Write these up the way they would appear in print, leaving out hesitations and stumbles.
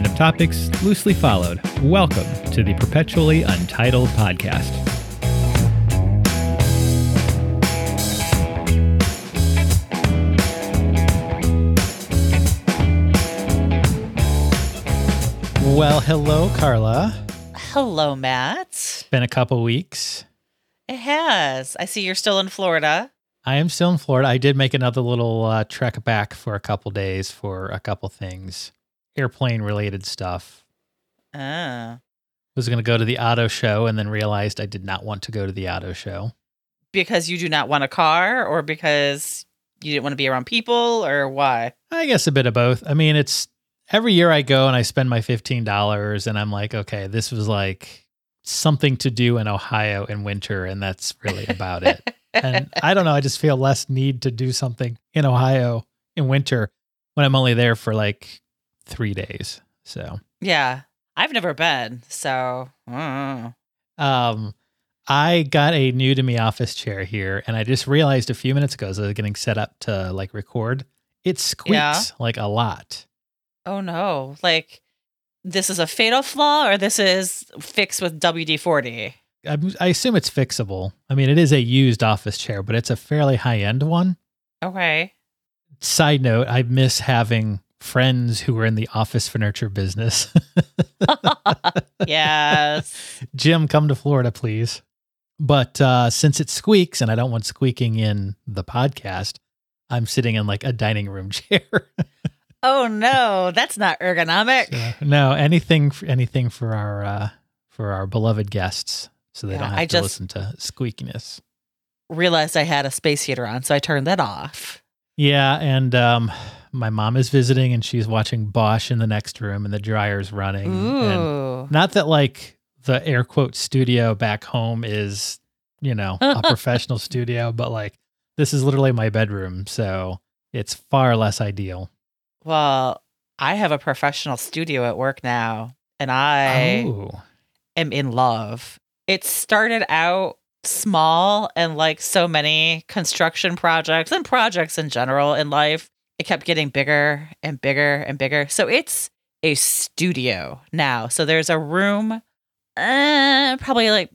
random topics loosely followed. Welcome to the Perpetually Untitled Podcast. Well, hello, Carla. Hello, Matt. It's been a couple weeks. It has. I see you're still in Florida. I am still in Florida. I did make another little trek back for a couple days for a couple things. Airplane-related stuff. Was going to go to the auto show and then realized I did not want to go to the auto show. Because you do not want a car, or because you didn't want to be around people, or why? I guess a bit of both. I mean, it's every year I go and I spend my $15 and I'm like, okay, this was like something to do in Ohio in winter, and that's really about it. And I don't know, I just feel less need to do something in Ohio in winter when I'm only there for like 3 days. So yeah, I've never been. So I got a new to me office chair here, and I just realized a few minutes ago as I was getting set up to like record, it squeaks like a lot. Oh no! Like this is a fatal flaw, or this is fixed with WD-40? I assume it's fixable. I mean, it is a used office chair, but it's a fairly high end one. Okay. Side note: I miss having friends who were in the office furniture business. Yes. Jim, come to Florida, please. But since it squeaks and I don't want squeaking in the podcast, I'm sitting in like a dining room chair. Oh no, that's not ergonomic. No, anything for our beloved guests, so they don't have to listen to squeakiness. Realized I had a space heater on, so I turned that off. Yeah, and my mom is visiting, and she's watching Bosch in the next room, and the dryer's running. Ooh. And not that like the air quote studio back home is, a professional studio, but like this is literally my bedroom, so it's far less ideal. Well, I have a professional studio at work now, and I am in love. It started out small, and like so many construction projects and projects in general in life, it kept getting bigger and bigger and bigger. So it's a studio now. So there's a room, probably like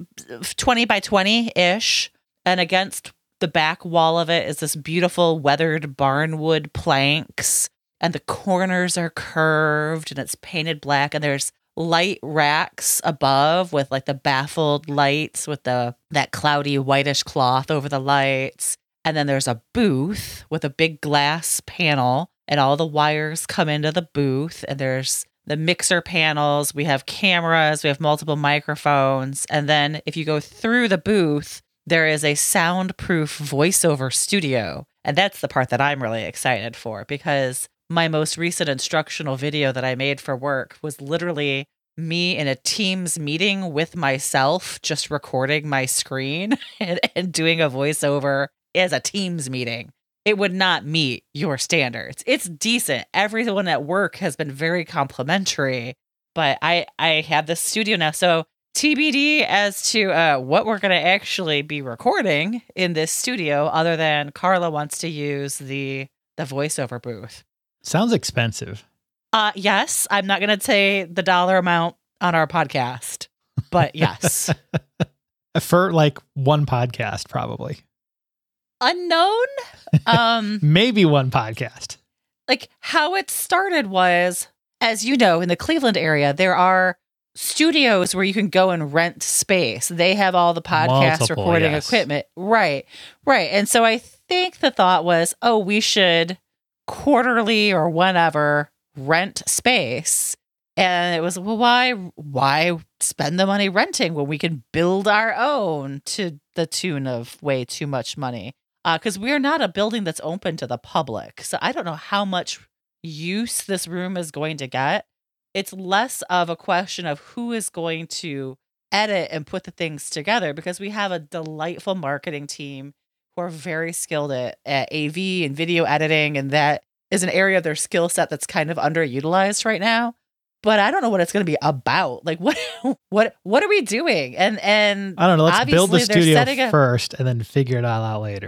20 by 20-ish, and against the back wall of it is this beautiful weathered barnwood planks. And the corners are curved and it's painted black. And there's light racks above with like the baffled lights with that cloudy whitish cloth over the lights. And then there's a booth with a big glass panel, and all the wires come into the booth. And there's the mixer panels. We have cameras. We have multiple microphones. And then if you go through the booth, there is a soundproof voiceover studio. And that's the part that I'm really excited for, because my most recent instructional video that I made for work was literally me in a Teams meeting with myself, just recording my screen and doing a voiceover as a Teams meeting. It would not meet your standards. It's decent. Everyone at work has been very complimentary, but I have this studio now. So TBD as to what we're going to actually be recording in this studio, other than Carla wants to use the voiceover booth. Sounds expensive. Yes. I'm not going to say the dollar amount on our podcast, but yes. For like one podcast, probably. Unknown? Maybe one podcast. Like how it started was, as you know, in the Cleveland area, there are studios where you can go and rent space. They have all the podcast recording equipment. Right. And so I think the thought was, we should quarterly or whenever rent space. And it was, well, why spend the money renting when we can build our own to the tune of way too much money? Because we're not a building that's open to the public. So I don't know how much use this room is going to get. It's less of a question of who is going to edit and put the things together, because we have a delightful marketing team who are very skilled at AV and video editing, and that is an area of their skill set that's kind of underutilized right now. But I don't know what it's going to be about. Like, what are we doing? And I don't know. Let's build the studio first and then figure it all out later.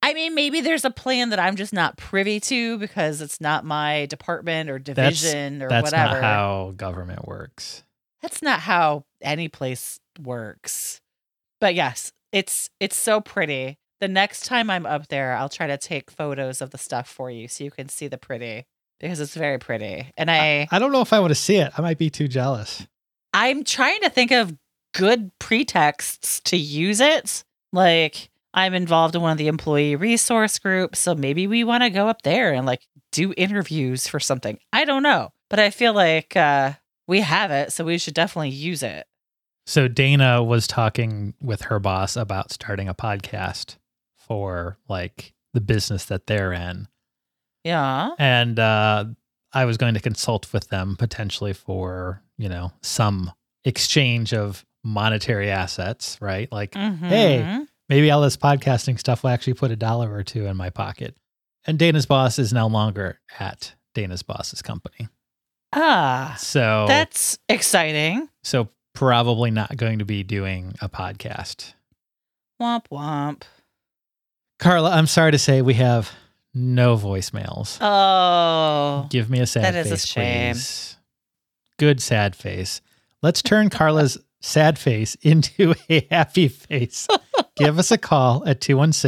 I mean, maybe there's a plan that I'm just not privy to because it's not my department or division or that's whatever. That's not how government works. That's not how any place works. But yes, it's so pretty. The next time I'm up there, I'll try to take photos of the stuff for you so you can see the pretty, because it's very pretty. And I don't know if I want to see it. I might be too jealous. I'm trying to think of good pretexts to use it. Like, I'm involved in one of the employee resource groups, so maybe we want to go up there and like do interviews for something. I don't know, but I feel like we have it, so we should definitely use it. So Dana was talking with her boss about starting a podcast for like the business that they're in. Yeah. And I was going to consult with them potentially for, some exchange of monetary assets, right? Like, hey, maybe all this podcasting stuff will actually put $1 or $2 in my pocket. And Dana's boss is no longer at Dana's boss's company. So that's exciting. So probably not going to be doing a podcast. Womp womp. Carla, I'm sorry to say we have no voicemails. Oh. Give me a sad face, that is a shame. Please. Good sad face. Let's turn Carla's sad face into a happy face. Give us a call at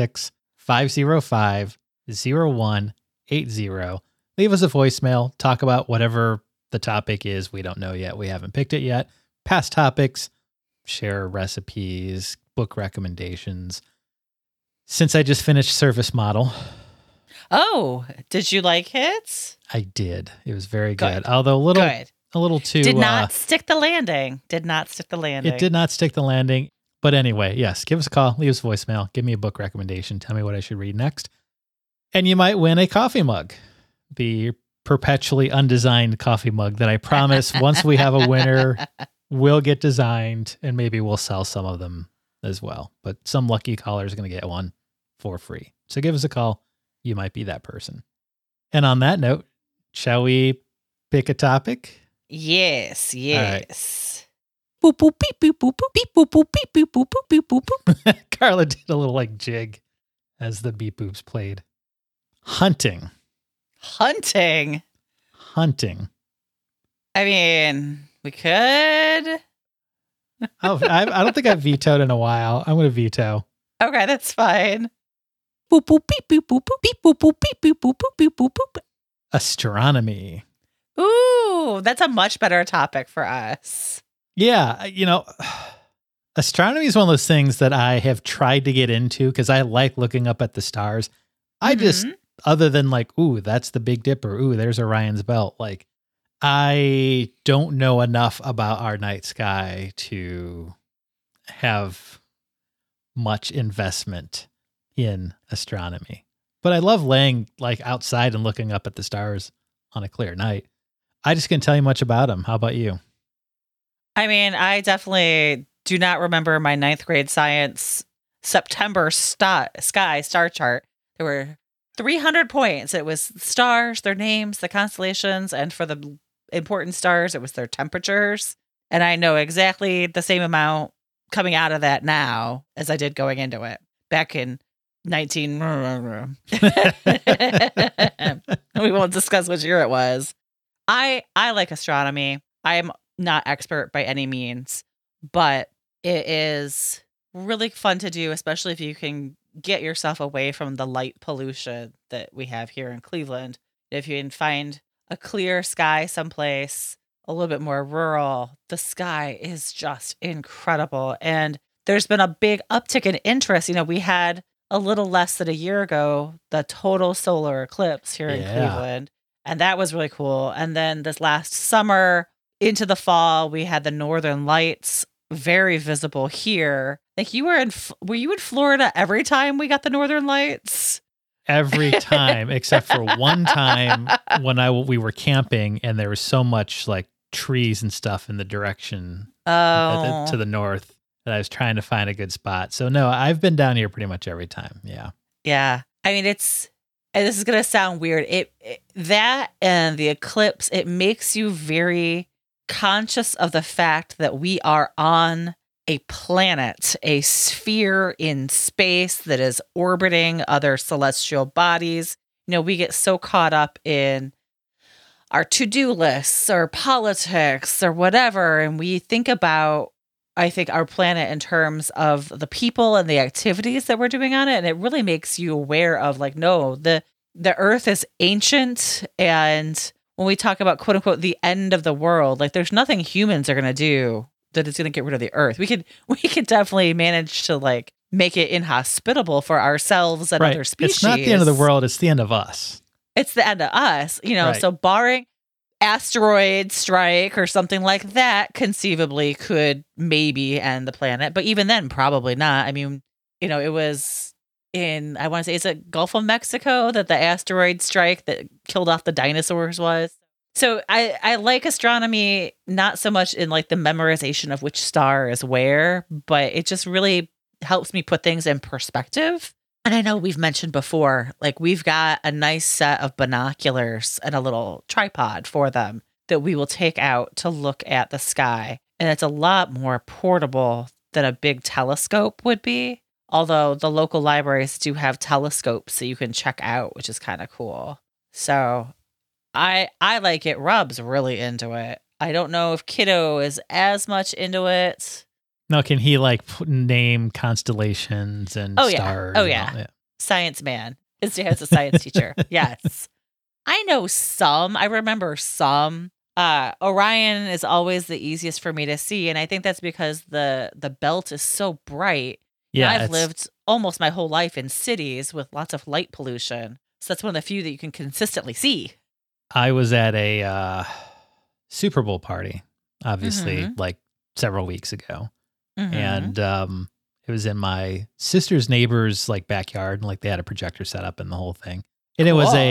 216-505-0180. Leave us a voicemail. Talk about whatever the topic is. We don't know yet. We haven't picked it yet. Past topics, share recipes, book recommendations. Since I just finished Service Model. Oh, did you like it? I did. It was very good. Although a little too... Did not stick the landing. It did not stick the landing. But anyway, yes, give us a call. Leave us a voicemail. Give me a book recommendation. Tell me what I should read next. And you might win a coffee mug. The perpetually undesigned coffee mug that I promise once we have a winner will get designed, and maybe we'll sell some of them as well. But some lucky caller is going to get one for free. So give us a call. You might be that person. And on that note, shall we pick a topic? Yes. Right. Boop, boop, beep, boop, boop, boop, beep, boop, boop, beep, boop, boop, boop, beep, boop, boop. Carla did a little like jig as the beep boops played. Hunting. I mean, we could. I don't think I've vetoed in a while. I'm going to veto. Okay, that's fine. Boop, boop, beep, boop, boop, boop, beep, boop, boop, beep, boop, boop, boop, beep, boop, boop. Astronomy. Ooh, that's a much better topic for us. Yeah, astronomy is one of those things that I have tried to get into because I like looking up at the stars. I just, other than like, ooh, that's the Big Dipper. Ooh, there's Orion's Belt. Like, I don't know enough about our night sky to have much investment in astronomy. But I love laying like outside and looking up at the stars on a clear night. I just can't tell you much about them. How about you? I mean, I definitely do not remember my 9th grade science September sky star chart. There were 300 points. It was stars, their names, the constellations, and for the important stars, it was their temperatures. And I know exactly the same amount coming out of that now as I did going into it back in 19. We won't discuss which year it was. I like astronomy. I am not expert by any means, but it is really fun to do, especially if you can get yourself away from the light pollution that we have here in Cleveland. If you can find a clear sky someplace a little bit more rural, the sky is just incredible. And there's been a big uptick in interest. We had a little less than a year ago, the total solar eclipse here in Cleveland. And that was really cool. And then this last summer into the fall, we had the Northern Lights, very visible here. Like were you in Florida every time we got the Northern Lights? Every time, except for one time when we were camping and there was so much like trees and stuff in the direction to the north that I was trying to find a good spot. So no, I've been down here pretty much every time. Yeah. Yeah. I mean, and this is going to sound weird. That and the eclipse, it makes you very conscious of the fact that we are on a planet, a sphere in space that is orbiting other celestial bodies. You know, we get so caught up in our to-do lists or politics or whatever, and we think about, I think, our planet in terms of the people and the activities that we're doing on it, and it really makes you aware of, like, no, the Earth is ancient, and when we talk about, quote unquote, the end of the world, like, there's nothing humans are going to do that is going to get rid of the Earth. We could definitely manage to, like, make it inhospitable for ourselves and other species. It's not the end of the world. It's the end of us. It's the end of us, you know, so barring asteroid strike or something like that, conceivably could maybe end the planet. But even then, probably not. I mean, you know, it was in, I want to say, is it Gulf of Mexico that the asteroid strike that killed off the dinosaurs was? So I like astronomy, not so much in like the memorization of which star is where, but it just really helps me put things in perspective. And I know we've mentioned before, like, we've got a nice set of binoculars and a little tripod for them that we will take out to look at the sky. And it's a lot more portable than a big telescope would be. Although the local libraries do have telescopes that you can check out, which is kind of cool. So I like it. Rob's really into it. I don't know if Kiddo is as much into it. No, can he like name constellations and stars? Oh, yeah. Science man. His dad's a science teacher. Yes. I know some. I remember some. Orion is always the easiest for me to see. And I think that's because the belt is so bright. Yeah. I've lived almost my whole life in cities with lots of light pollution. So that's one of the few that you can consistently see. I was at a Super Bowl party, obviously, like several weeks ago. And it was in my sister's neighbor's like backyard, and like they had a projector set up and the whole thing. And it was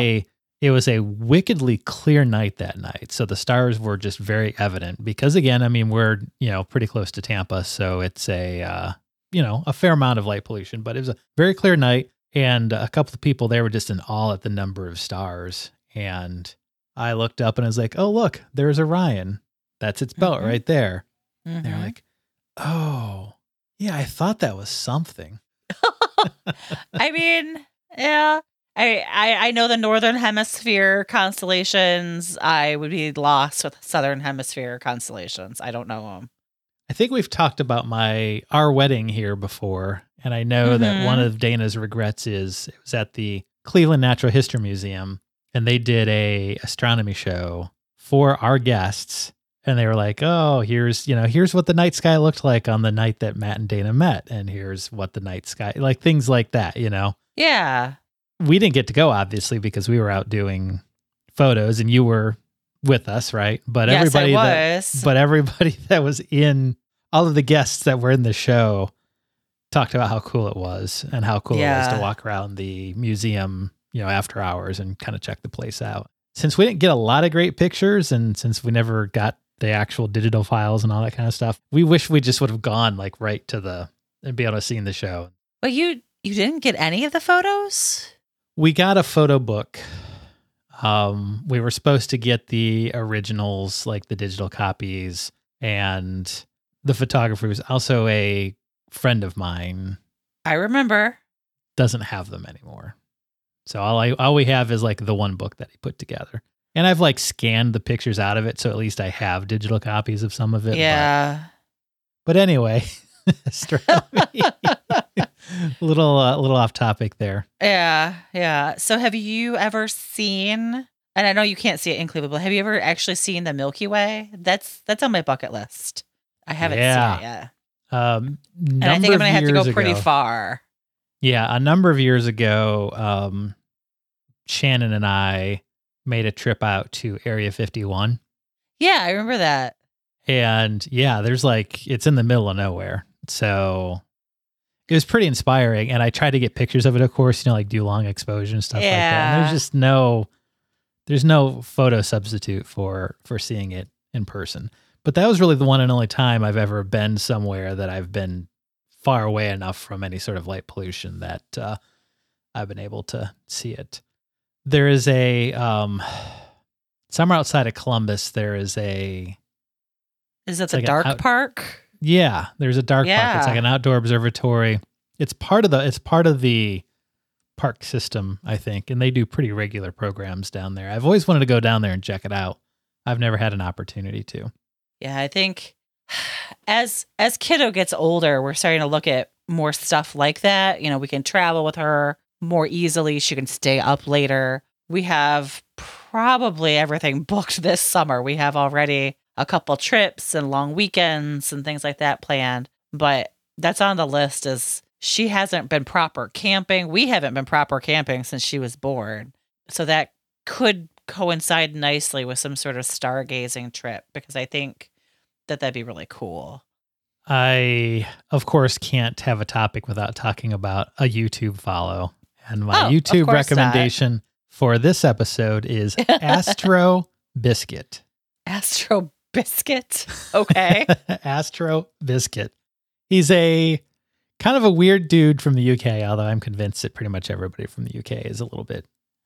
a wickedly clear night that night. So the stars were just very evident because, again, I mean, we're, you know, pretty close to Tampa, so it's a fair amount of light pollution, but it was a very clear night. And a couple of people there were just in awe at the number of stars. And I looked up and I was like, oh, look, there's Orion. That's its belt right there. And they're like, oh, yeah, I thought that was something. I mean, yeah, I know the Northern Hemisphere constellations. I would be lost with Southern Hemisphere constellations. I don't know them. I think we've talked about our wedding here before. And I know that one of Dana's regrets is it was at the Cleveland Natural History Museum, and they did a astronomy show for our guests. And they were like, oh, here's what the night sky looked like on the night that Matt and Dana met. And here's what the night sky, like things like that, you know? Yeah. We didn't get to go, obviously, because we were out doing photos and you were with us, right? But yes, everybody that was in, all of the guests that were in the show talked about how cool it was and how cool it was to walk around the museum, you know, after hours and kind of check the place out. Since we didn't get a lot of great pictures and since we never got the actual digital files and all that kind of stuff, we wish we just would have gone like right to and be able to see in the show. But you didn't get any of the photos? We got a photo book. We were supposed to get the originals, like the digital copies, and the photographer was also a friend of mine. I remember. Doesn't have them anymore. So all we have is like the one book that he put together. And I've like scanned the pictures out of it, so at least I have digital copies of some of it. Yeah. But anyway, astronomy. little off topic there. Yeah. So have you ever seen, and I know you can't see it in Cleveland, but have you ever actually seen the Milky Way? That's on my bucket list. I haven't seen it yet. And I think I'm going to have to go pretty far. Yeah, a number of years ago, Shannon and I made a trip out to Area 51. Yeah, I remember that. And yeah, there's like, it's in the middle of nowhere. So it was pretty inspiring. And I tried to get pictures of it, of course, you know, like do long exposure and stuff like that. And there's just there's no photo substitute for seeing it in person. But that was really the one and only time I've ever been somewhere that I've been far away enough from any sort of light pollution that I've been able to see it. There is a, somewhere outside of Columbus, there is a... Is that the Dark Park? Yeah, there's a dark park. It's like an outdoor observatory. It's part of the park system, I think, and they do pretty regular programs down there. I've always wanted to go down there and check it out. I've never had an opportunity to. Yeah, I think as kiddo gets older, we're starting to look at more stuff like that. We can travel with her more easily. She can stay up later. We have probably everything booked this summer. We have already a couple trips and long weekends and things like that planned. But that's on the list as she hasn't been proper camping. We haven't been proper camping since she was born. So that could coincide nicely with some sort of stargazing trip because I think that'd be really cool. I, of course, can't have a topic without talking about a YouTube follow. And my YouTube recommendation for this episode is Astro Biscuit. Astro Biscuit? Okay. Astro Biscuit. He's a kind of a weird dude from the UK, although I'm convinced that pretty much everybody from the UK is a little bit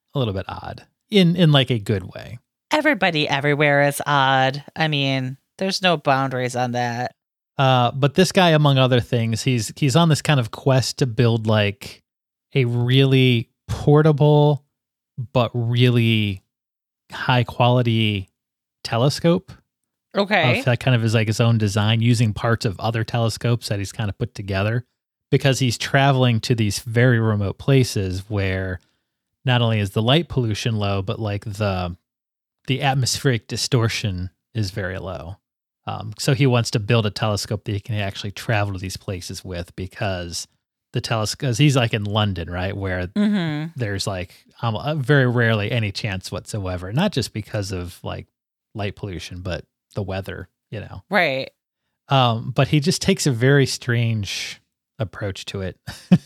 odd in like a good way. Everybody everywhere is odd. I mean, there's no boundaries on that. But this guy, among other things, he's on this kind of quest to build like a really portable but really high quality telescope. Okay. That kind of is like his own design using parts of other telescopes that he's kind of put together because he's traveling to these very remote places where not only is the light pollution low, but like the atmospheric distortion is very low. So he wants to build a telescope that he can actually travel to these places with because the telescope, because he's like in London, right? Where there's like very rarely any chance whatsoever, not just because of like light pollution, but the weather, Right. But he just takes a very strange approach to it.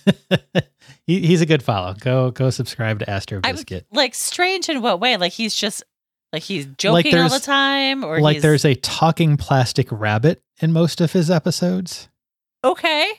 He's a good follow. Go subscribe to Astro Biscuit. Like strange in what way? Like he's joking all the time, or like there's a talking plastic rabbit in most of his episodes. Okay.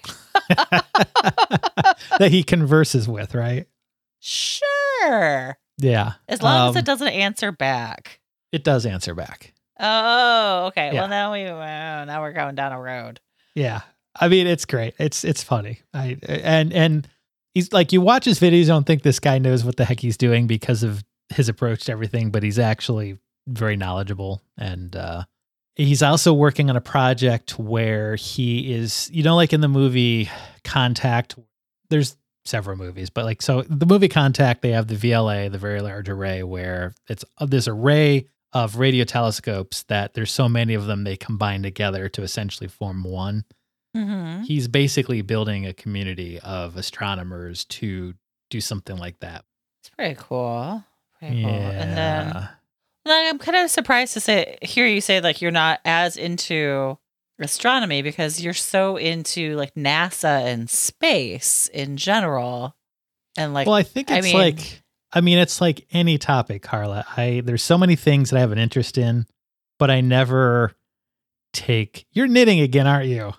That he converses with, right? Sure. Yeah. As long as it doesn't answer back. It does answer back. Oh, okay. Yeah. Well, now we're going down a road. Yeah. I mean, it's great. It's funny. And he's like, you watch his videos, you don't think this guy knows what the heck he's doing because of his approach to everything, but he's actually very knowledgeable. And he's also working on a project where he is, like in the movie Contact, there's several movies, but like, so the movie Contact, they have the VLA, the Very Large Array, where it's this array of radio telescopes that there's so many of them, they combine together to essentially form one. Mm-hmm. He's basically building a community of astronomers to do something like that. It's pretty cool. Pretty cool. Yeah. And then I'm kind of surprised to hear you say like you're not as into astronomy because you're so into like NASA and space in general. And like, well, I think it's like any topic, Carla. There's so many things that I have an interest in, but I never take. You're knitting again, aren't you?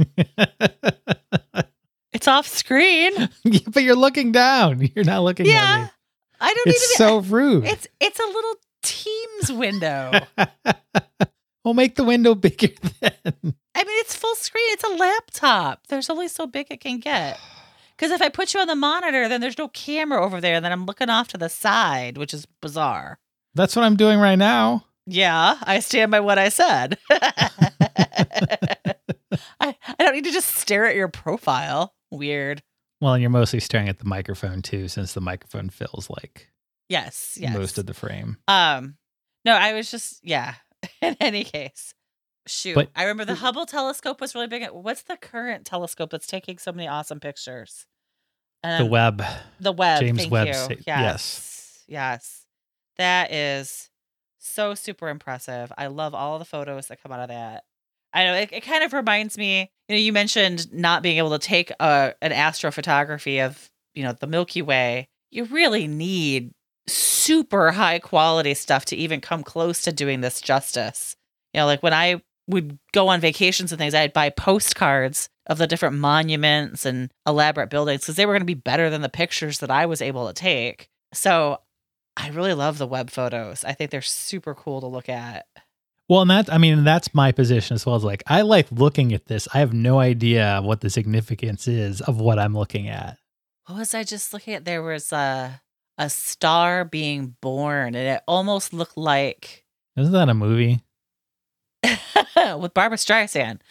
It's off screen. Yeah, but you're looking down. You're not looking at me. I don't It's so rude. It's a little Teams window. We'll make the window bigger then. I mean, it's full screen. It's a laptop. There's only so big it can get. Because if I put you on the monitor, then there's no camera over there. And then I'm looking off to the side, which is bizarre. That's what I'm doing right now. Yeah, I stand by what I said. I don't need to just stare at your profile. Weird. Well, and you're mostly staring at the microphone too, since the microphone fills like yes most of the frame. No, I was just in any case. Shoot. But, I remember the Hubble telescope was really big. What's the current telescope that's taking so many awesome pictures? The Webb. The Webb. James Thank Webb. you. Yes. That is so super impressive. I love all the photos that come out of that. I know it kind of reminds me, you mentioned not being able to take an astrophotography of, the Milky Way. You really need super high quality stuff to even come close to doing this justice. Like when I would go on vacations and things, I'd buy postcards of the different monuments and elaborate buildings because they were going to be better than the pictures that I was able to take. So I really love the Webb photos. I think they're super cool to look at. Well, and that's my position as well. As like, I like looking at this. I have no idea what the significance is of what I'm looking at. What was I just looking at? There was a star being born, and it almost looked like. Isn't that a movie? With Barbra Streisand.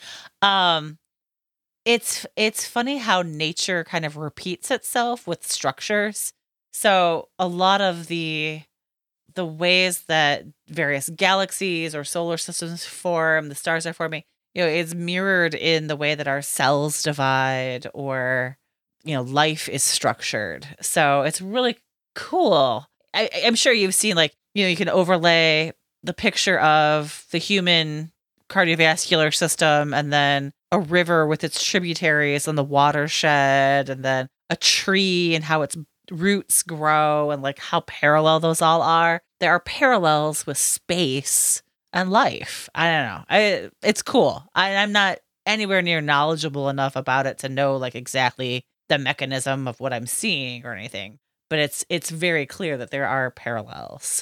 It's funny how nature kind of repeats itself with structures. So a lot of the ways that various galaxies or solar systems form, the stars are forming, is mirrored in the way that our cells divide or, life is structured. So it's really cool. I'm sure you've seen you can overlay the picture of the human cardiovascular system and then a river with its tributaries and the watershed and then a tree and how its roots grow and how parallel those all are. There are parallels with space and life. I don't know. It's cool. I'm not anywhere near knowledgeable enough about it to know exactly the mechanism of what I'm seeing or anything, but it's very clear that there are parallels.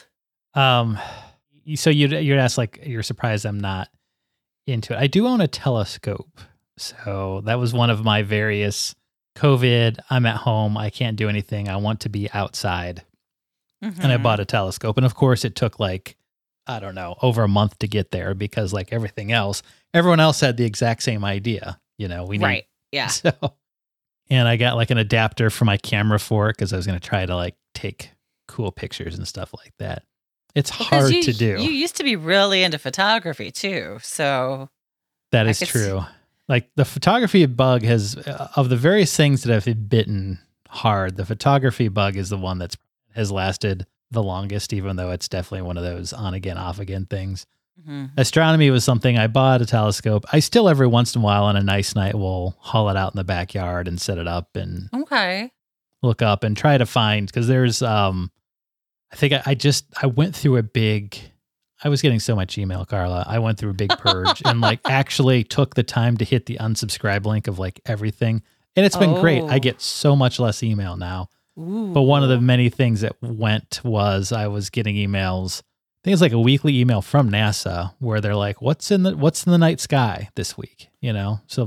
So you'd ask you're surprised I'm not into it. I do own a telescope. So that was one of my various COVID. I'm at home. I can't do anything. I want to be outside. Mm-hmm. And I bought a telescope. And of course it took I don't know, over a month to get there because everyone else had the exact same idea. Right. Yeah. So, and I got an adapter for my camera for it because I was going to try to take cool pictures and stuff like that. It's hard to do. You used to be really into photography too. So that is true. The photography bug of the various things that have bitten hard, the photography bug is the one has lasted the longest, even though it's definitely one of those on again, off again things. Mm-hmm. Astronomy was something I bought a telescope. I still every once in a while on a nice night will haul it out in the backyard and set it up and look up and try to find, because there's, I think I went through I was getting so much email, Carla. I went through a big purge and actually took the time to hit the unsubscribe link of everything. And it's been great. I get so much less email now. Ooh. But one of the many things that went was I was getting emails. I think it's a weekly email from NASA where they're what's in the night sky this week? So they'll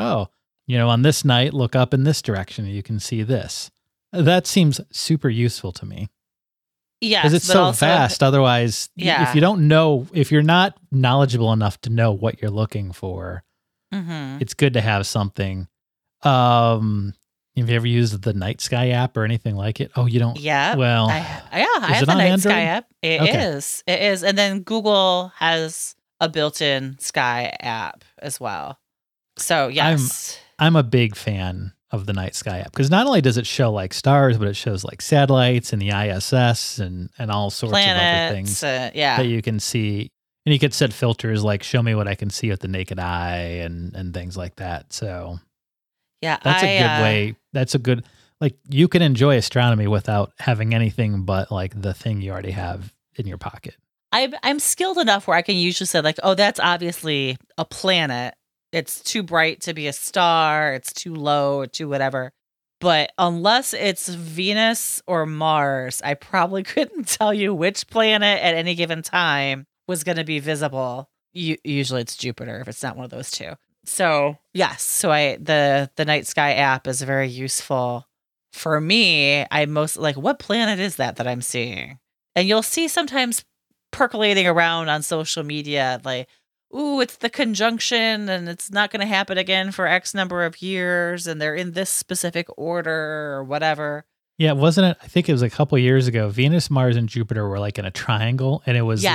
be on this night, look up in this direction and you can see this. That seems super useful to me. Yeah, because it's so vast. Otherwise, if you don't know, if you're not knowledgeable enough to know what you're looking for, it's good to have something. Have you ever used the Night Sky app or anything like it? Oh, you don't? Yeah. Well, I have the Night Sky app. It is. And then Google has a built-in Sky app as well. So yes, I'm a big fan of the Night Sky app because not only does it show stars, but it shows satellites and the ISS and all sorts planets, of other things that you can see. And you could set filters show me what I can see with the naked eye and things like that. So yeah, that's a good way. That's a good, you can enjoy astronomy without having anything but the thing you already have in your pocket. I'm skilled enough where I can usually say oh, that's obviously a planet. It's too bright to be a star. It's too low or too whatever. But unless it's Venus or Mars, I probably couldn't tell you which planet at any given time was going to be visible. Usually it's Jupiter if it's not one of those two. So yes, so the Night Sky app is very useful for me. I most what planet is that I'm seeing? And you'll see sometimes percolating around on social media ooh, it's the conjunction and it's not going to happen again for X number of years and they're in this specific order or whatever. Yeah, wasn't it? I think it was a couple of years ago. Venus, Mars, and Jupiter were in a triangle and it was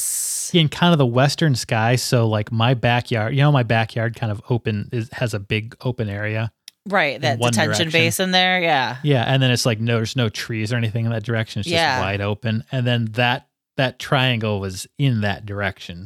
in kind of the western sky. So my backyard, my backyard kind of has a big open area. Right, that detention basin there, yeah. Yeah, and then it's there's no trees or anything in that direction. It's just wide open. And then that triangle was in that direction.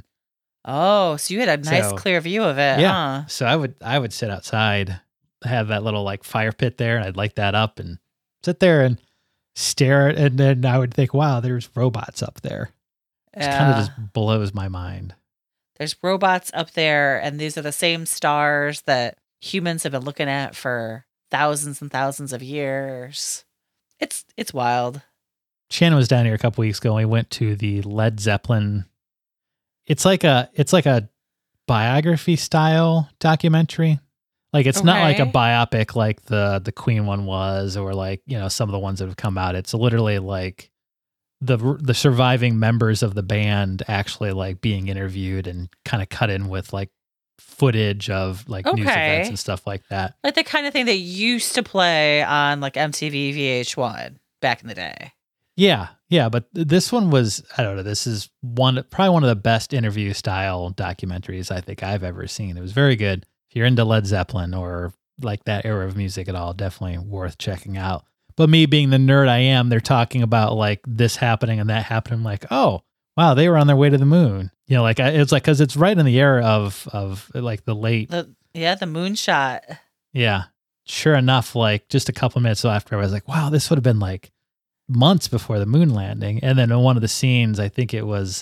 Oh, so you had a nice clear view of it, yeah. Huh? So I would sit outside, have that little fire pit there, and I'd light that up and sit there and stare at it, and then I would think, wow, there's robots up there. It kind of just blows my mind. There's robots up there, and these are the same stars that humans have been looking at for thousands and thousands of years. It's wild. Shannon was down here a couple weeks ago, and we went to the Led Zeppelin It's like a biography style documentary. Like it's not like a biopic like the Queen one was, or like, some of the ones that have come out. It's literally like the surviving members of the band actually like being interviewed and kind of cut in with like footage of like news events and stuff like that. Like the kind of thing that used to play on like MTV VH1 back in the day. Yeah. Yeah. But this one was, I don't know, this is probably one of the best interview style documentaries I think I've ever seen. It was very good. If you're into Led Zeppelin or like that era of music at all, definitely worth checking out. But me being the nerd I am, they're talking about like this happening and that happening. I'm like, oh, wow, they were on their way to the moon. Like it's like, cause it's right in the era of like the late. The moonshot. Yeah. Sure enough, like just a couple minutes after I was like, wow, this would have been like months before the moon landing. And then in one of the scenes, I think it was,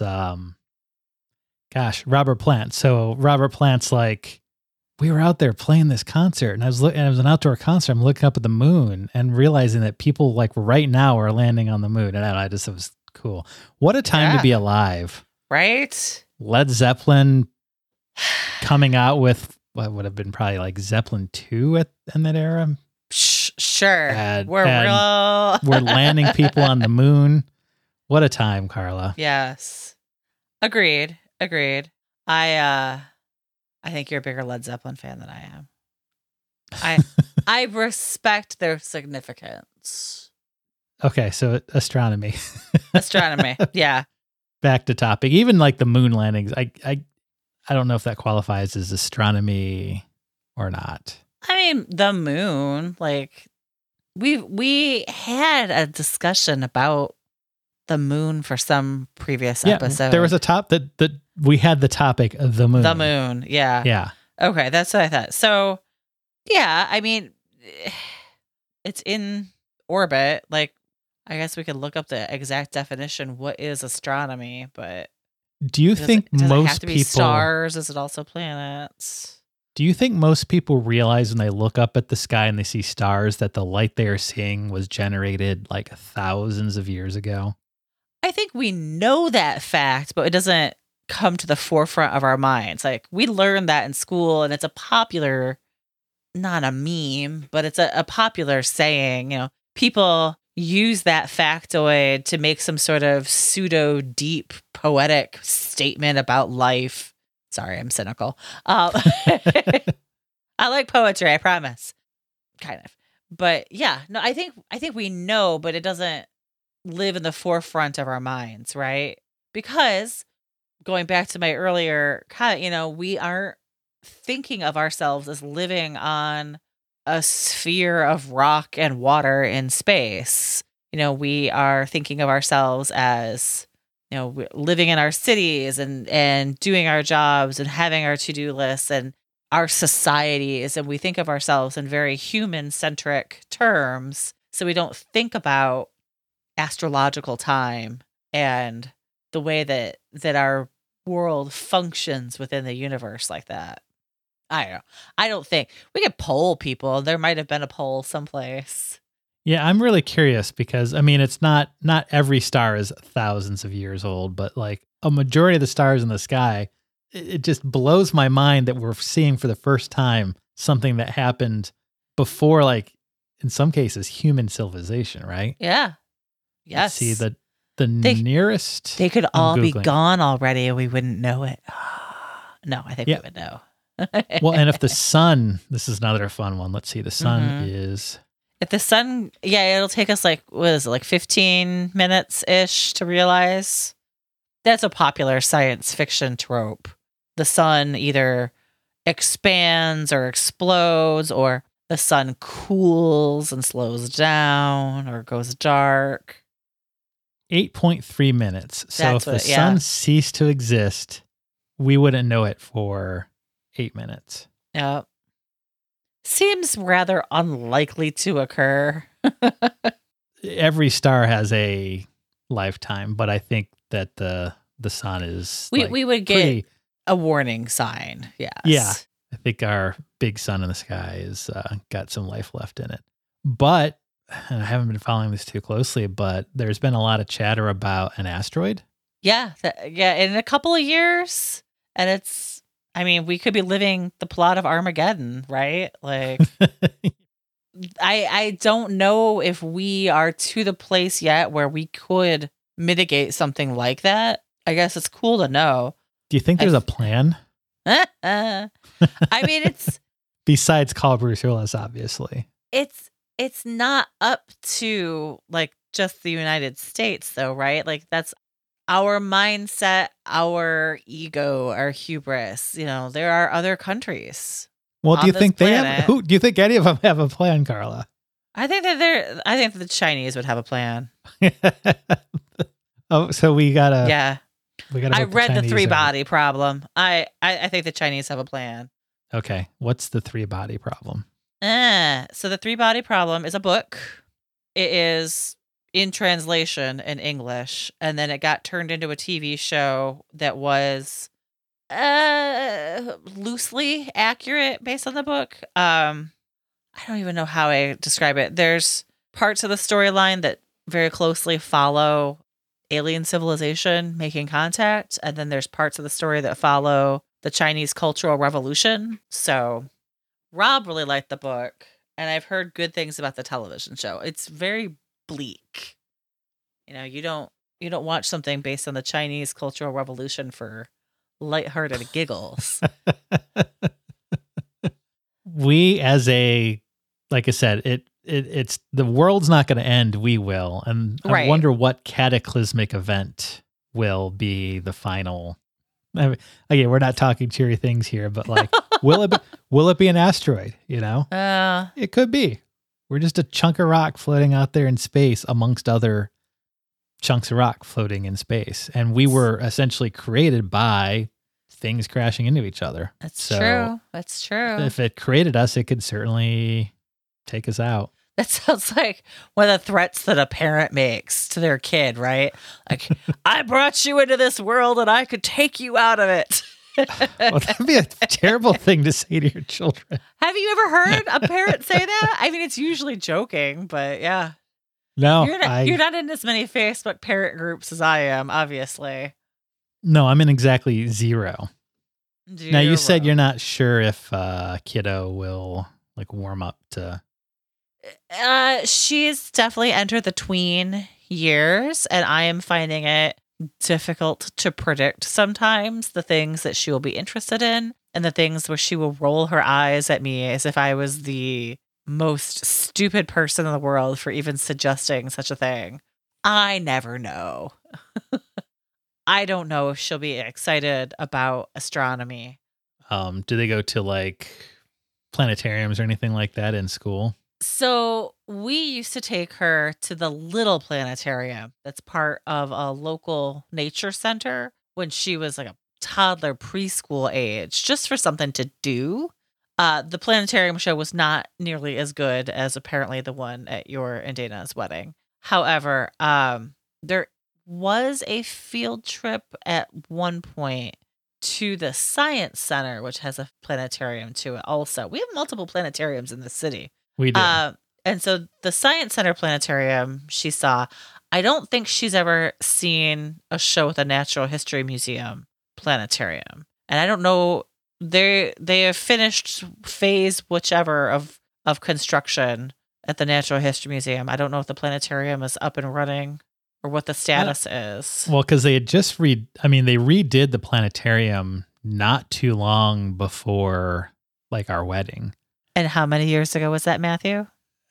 Robert Plant. So Robert Plant's like, we were out there playing this concert and it was an outdoor concert. I'm looking up at the moon and realizing that people like right now are landing on the moon. And it was cool. What a time to be alive. Right? Led Zeppelin coming out with what would have been probably like Zeppelin 2 in that era. Sure. We're landing people on the moon. What a time, Carla. Yes. Agreed. I think you're a bigger Led Zeppelin fan than I am. I respect their significance. Okay, so astronomy. Astronomy, yeah. Back to topic. Even like the moon landings, I don't know if that qualifies as astronomy or not. I mean, the moon, like we had a discussion about the moon for some previous episode. There was a that we had the topic of the moon. The moon, yeah. Yeah. Okay, that's what I thought. So, yeah, I mean, it's in orbit. Like, I guess we could look up the exact definition. What is astronomy? But do you think does most it have to be people stars? Is it also planets? Do you think most people realize when they look up at the sky and they see stars that the light they are seeing was generated like thousands of years ago? I think we know that fact, but it doesn't come to the forefront of our minds. Like we learned that in school, and it's a popular, not a meme, but it's a popular saying. People use that factoid to make some sort of pseudo deep poetic statement about life. Sorry, I'm cynical. I like poetry, I promise. Kind of. But yeah, no, I think we know, but it doesn't live in the forefront of our minds, right? Because going back to my earlier comment, we aren't thinking of ourselves as living on a sphere of rock and water in space. We are thinking of ourselves as, living in our cities and doing our jobs and having our to-do lists and our societies. And we think of ourselves in very human-centric terms. So we don't think about astrological time and the way that our world functions within the universe like that. I don't know. I don't think we could poll people. There might have been a poll someplace. Yeah, I'm really curious because, I mean, it's not every star is thousands of years old, but like a majority of the stars in the sky, it just blows my mind that we're seeing for the first time something that happened before, like, in some cases, human civilization, right? Yeah. Let's Yes. see, the nearest... They could all be gone already and we wouldn't know it. No, I think we would know. Well, and if the sun, this is another fun one. Let's see, the sun is... If the sun, it'll take us like 15 minutes-ish to realize. That's a popular science fiction trope. The sun either expands or explodes, or the sun cools and slows down or goes dark. 8.3 minutes. So if the sun ceased to exist, we wouldn't know it for 8 minutes. Yep. Seems rather unlikely to occur. Every star has a lifetime, but I think that the sun is... We would get a warning sign, yes. Yeah. I think our big sun in the sky has got some life left in it. But, and I haven't been following this too closely, but there's been a lot of chatter about an asteroid Yeah. Yeah. In a couple of years. And we could be living the plot of Armageddon, right? Like, I don't know if we are to the place yet where we could mitigate something like that. I guess it's cool to know. Do you think there's a plan? It's besides call Bruce Willis, obviously. It's not up to like just the United States though, right? Like that's our mindset, our ego, our hubris. There are other countries. Well, do you think they have? Do you think any of them have a plan, Carla? I think that the Chinese would have a plan. Oh, so we gotta. Yeah, I read the 3-body problem. I think the Chinese have a plan. Okay, what's the 3-body problem? So the 3-body problem is a book. It is in translation in English, and then it got turned into a TV show that was loosely accurate based on the book. I don't even know how I describe it. There's parts of the storyline that very closely follow alien civilization making contact, and then there's parts of the story that follow the Chinese Cultural Revolution. So Rob really liked the book, and I've heard good things about the television show. It's very bleak. You don't watch something based on the Chinese Cultural Revolution for lighthearted giggles. We, like I said, it's the world's not going to end. We will, and I wonder what cataclysmic event will be the final. Again, we're not talking cheery things here, but like, will it be an asteroid? It could be. We're just a chunk of rock floating out there in space amongst other chunks of rock floating in space, and we were essentially created by things crashing into each other. That's true. If it created us, it could certainly take us out. That sounds like one of the threats that a parent makes to their kid, right? Like, I brought you into this world and I could take you out of it. Well, that'd be a terrible thing to say to your children. Have you ever heard a parent say that? It's usually joking, but yeah. No, you're not in as many Facebook parent groups as I am, obviously. No, I'm in exactly 0. Now, you said you're not sure if kiddo will like warm up to. She's definitely entered the tween years, and I am finding it difficult to predict sometimes the things that she will be interested in and the things where she will roll her eyes at me as if I was the most stupid person in the world for even suggesting such a thing. I never know. I don't know if she'll be excited about astronomy. Do they go to like planetariums or anything like that in school? So we used to take her to the Little Planetarium that's part of a local nature center when she was like a toddler preschool age, just for something to do. The planetarium show was not nearly as good as apparently the one at your and Dana's wedding. However, there was a field trip at one point to the Science Center, which has a planetarium to it also. We have multiple planetariums in the city. We do. And so the Science Center planetarium she saw, I don't think she's ever seen a show with a Natural History Museum planetarium. And I don't know, they have finished phase whichever of construction at the Natural History Museum. I don't know if the planetarium is up and running or what the status is. Well, because they had just they redid the planetarium not too long before like our wedding. And how many years ago was that, Matthew?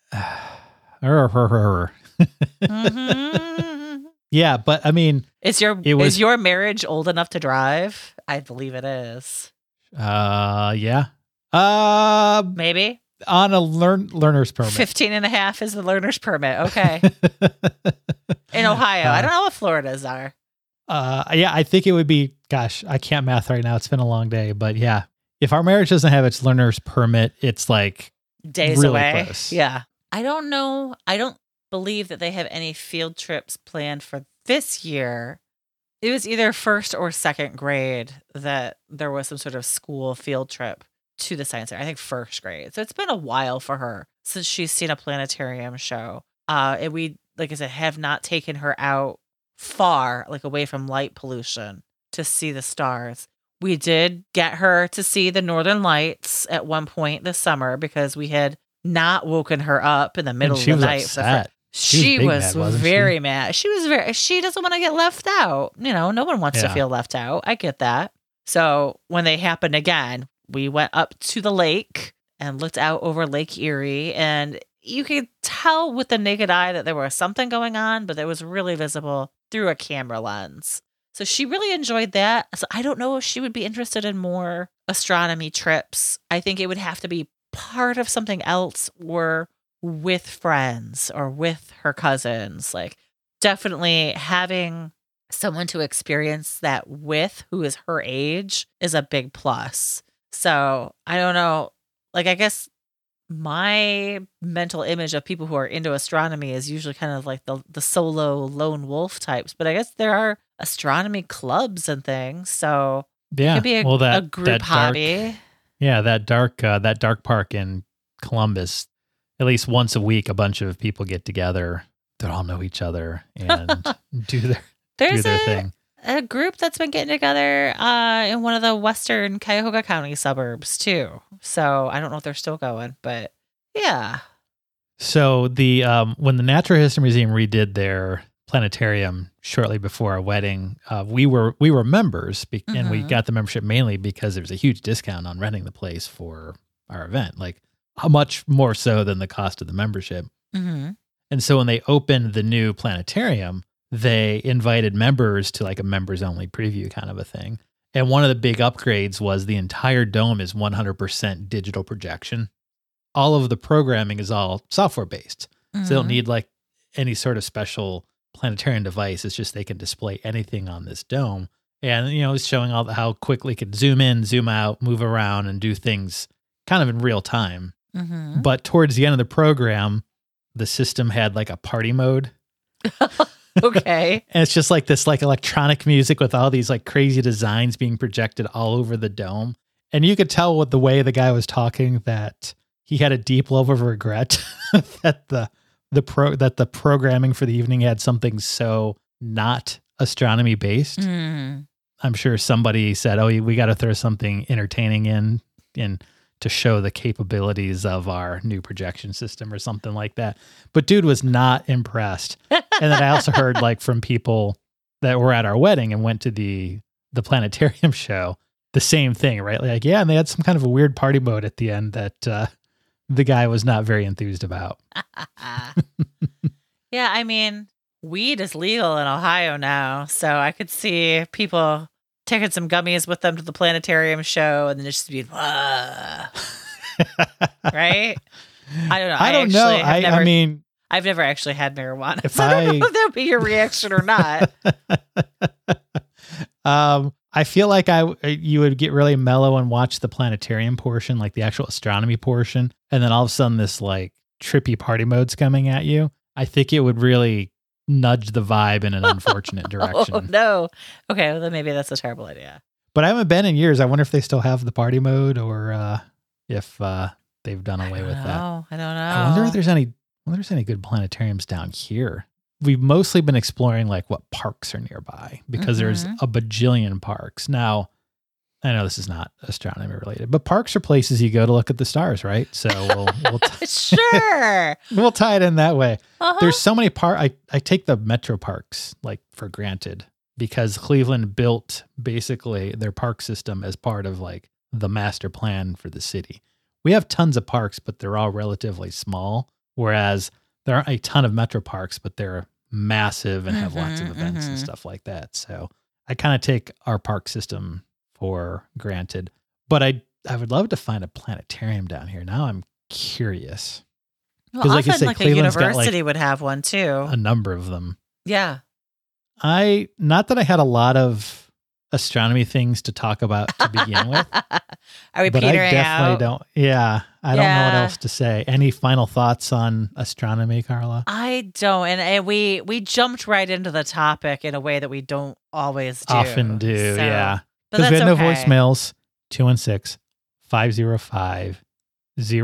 Mm-hmm. Yeah, but is your marriage old enough to drive? I believe it is. Yeah. Maybe on a learner's permit. 15 and a half is the learner's permit. Okay. In Ohio. I don't know what Florida's are. Yeah, I think it would be, gosh, I can't math right now. It's been a long day, but yeah. If our marriage doesn't have its learner's permit, it's like days really away. Close. Yeah. I don't know. I don't believe that they have any field trips planned for this year. It was either first or second grade that there was some sort of school field trip to the science center. I think first grade. So it's been a while for her since she's seen a planetarium show. And we, like I said, have not taken her out far, like away from light pollution, to see the stars. We did get her to see the Northern Lights at one point this summer because we had not woken her up in the middle of the night. Upset. She was very mad. She doesn't want to get left out. No one wants to feel left out. I get that. So when they happened again, we went up to the lake and looked out over Lake Erie, and you could tell with the naked eye that there was something going on, but it was really visible through a camera lens. So she really enjoyed that. So I don't know if she would be interested in more astronomy trips. I think it would have to be part of something else or with friends or with her cousins. Like, definitely having someone to experience that with who is her age is a big plus. So I don't know. Like, I guess my mental image of people who are into astronomy is usually kind of like the solo lone wolf types, but I guess there are astronomy clubs and things. So it could be a group hobby. That dark park in Columbus, at least once a week, a bunch of people get together that all know each other and do their thing. A group that's been getting together in one of the western Cuyahoga County suburbs too. So I don't know if they're still going, but yeah. So the when the Natural History Museum redid their planetarium shortly before our wedding, we were members, and we got the membership mainly because there was a huge discount on renting the place for our event, like much more so than the cost of the membership. And so when they opened the new planetarium, they invited members to like a members only preview kind of a thing. And one of the big upgrades was the entire dome is 100% digital projection. All of the programming is all software based. So they don't need like any sort of special planetarium device. It's just they can display anything on this dome. And, it's showing how quickly it can zoom in, zoom out, move around, and do things kind of in real time. But towards the end of the program, the system had like a party mode. Okay. And it's just like this like electronic music with all these like crazy designs being projected all over the dome. And you could tell with the way the guy was talking that he had a deep level of regret that the programming for the evening had something so not astronomy based. I'm sure somebody said, "Oh, we got to throw something entertaining in to show the capabilities of our new projection system," or something like that. But dude was not impressed. And then I also heard like from people that were at our wedding and went to the planetarium show, the same thing, right? Like, yeah, and they had some kind of a weird party mode at the end that the guy was not very enthused about. Yeah, I mean, weed is legal in Ohio now, so I could see people taking some gummies with them to the planetarium show and then just be, right? I don't know. I don't know. I mean, I've never actually had marijuana, so I don't know if that would be your reaction or not. I feel like you would get really mellow and watch the planetarium portion, like the actual astronomy portion, and then all of a sudden this like trippy party mode's coming at you. I think it would really nudge the vibe in an unfortunate direction. Oh, no. Okay, well, then maybe that's a terrible idea. But I haven't been in years. I wonder if they still have the party mode or if they've done away with that. I don't know. I wonder if there's any good planetariums down here. We've mostly been exploring like what parks are nearby because there's a bajillion parks. Now, I know this is not astronomy related, but parks are places you go to look at the stars, right? So we'll sure. We'll tie it in that way. There's so many parks. I take the metro parks like for granted because Cleveland built basically their park system as part of like the master plan for the city. We have tons of parks, but they're all relatively small. Whereas there aren't a ton of metro parks, but they're massive and have lots of events and stuff like that. So I kind of take our park system for granted, but I would love to find a planetarium down here. Now I'm curious. Well, often like you said, a university would have one too. A number of them. Yeah. Not that I had a lot of astronomy things to talk about to begin with. Are we but petering I definitely out? Don't. Yeah. I don't know what else to say. Any final thoughts on astronomy, Carla? I don't. And we jumped right into the topic in a way that we don't always do. Often do, so, yeah. But Because we had no okay. voicemails.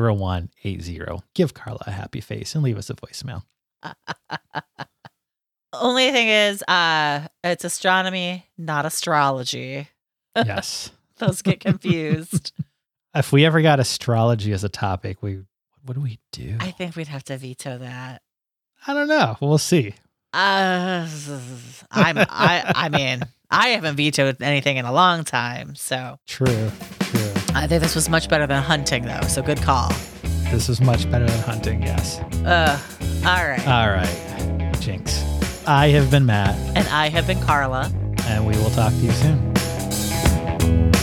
216-505-0180. Give Carla a happy face and leave us a voicemail. Only thing is, it's astronomy, not astrology. Yes. Those get confused. If we ever got astrology as a topic, what do we do? I think we'd have to veto that. I don't know. We'll see. I mean, I haven't vetoed anything in a long time, so. True. I think this was much better than hunting, though, so good call. This was much better than hunting, yes. All right. Jinx. I have been Matt. And I have been Carla. And we will talk to you soon.